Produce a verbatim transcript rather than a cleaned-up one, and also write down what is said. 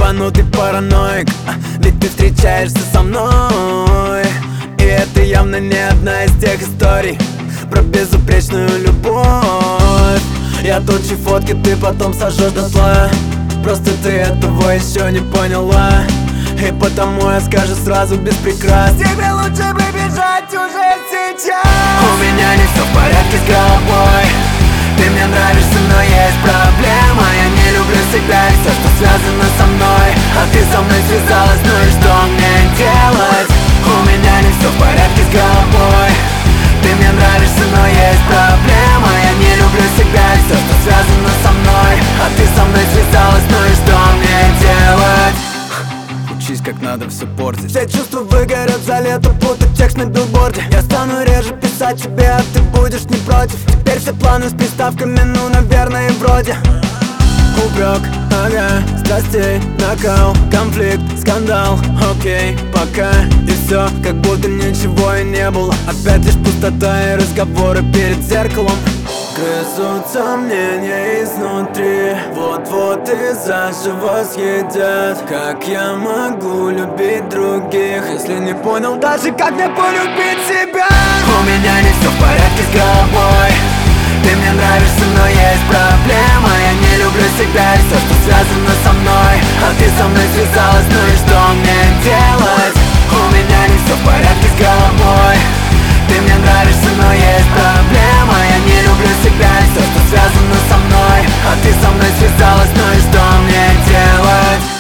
ебанутый параноик, ведь ты встречаешься со мной. И это явно не одна из тех историй про безупречную любовь. Я тучи фотки, ты потом сожжешь дотла. Просто ты этого еще не поняла, и потому я скажу сразу без прикрас: тебе лучше бы бежать уже сейчас. У меня не все в порядке с головой. Ты мне нравишься, но есть проблема. Я не люблю себя и все, что связано со мной. А ты со мной связалась, ну и что мне делать? У меня не все в порядке с головой. Ты мне нравишься, но есть проблема. Я не люблю себя и все, что связано со мной. А ты со мной связалась, ну и что мне делать? Учись, как надо все портить. Все чувства выгорят за лето, будто текст на билборде. Я стану реже писать тебе, а ты будешь не против. Теперь все планы с приставками, ну, наверное, вроде упрек, ага, страстей, накал, конфликт, скандал. Окей, пока и все, как будто ничего и не было. Опять лишь пустота и разговоры перед зеркалом. Грызут сомнения изнутри, вот-вот и заживо съедят. Как я могу любить других, если не понял даже, как мне полюбить себя? У меня не все в порядке с головой. Ты мне нравишься, но есть проблема. Я не люблю себя и все, что связано со мной. А ты со мной связалась, ну и что мне делать? У меня не все в порядке с головой. Ты мне нравишься, но есть проблема. Я не люблю себя и все, что связано со мной. А ты со мной связалась, ну и что мне делать?